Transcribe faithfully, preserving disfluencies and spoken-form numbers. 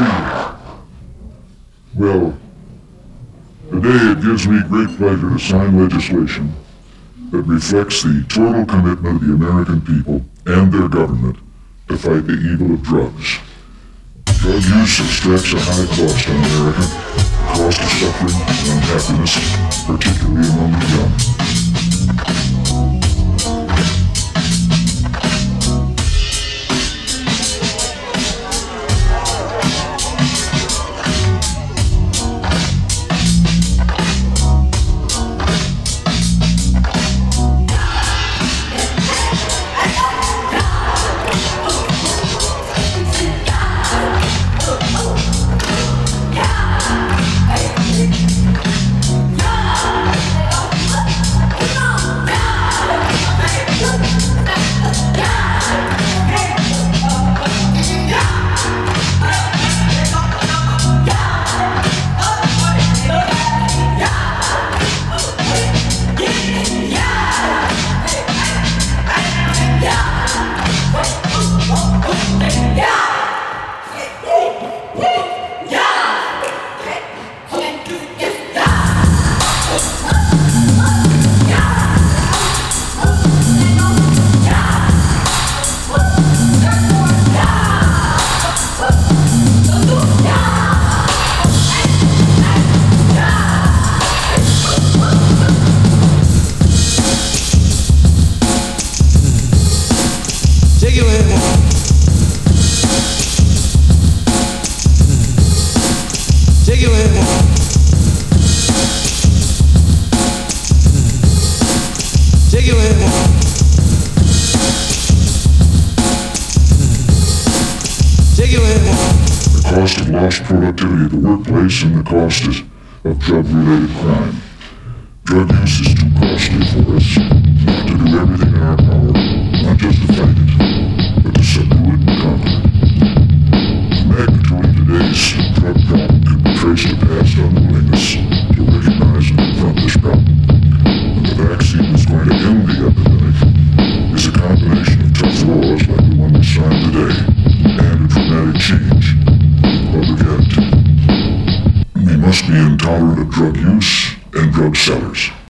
Well, today it gives me great pleasure to sign legislation that reflects the total commitment of the American people and their government to fight the evil of drugs. Drug use extracts a high cost on America, the cost of suffering and unhappiness, particularly among the young. The cost of lost productivity at the workplace and the cost is of drug-related crime. Drug use is too costly for us not to do everything in our power, not just to fight it, but to subdue it and conquer it. The magnitude of today's drug problem can be traced to past unwillingness to recognize and confront this problem. And the vaccine that's going to end the epidemic is a combination of tough laws like the one we signed today and a dramatic change in public attitude. We must be intolerant of drug use and drug sellers.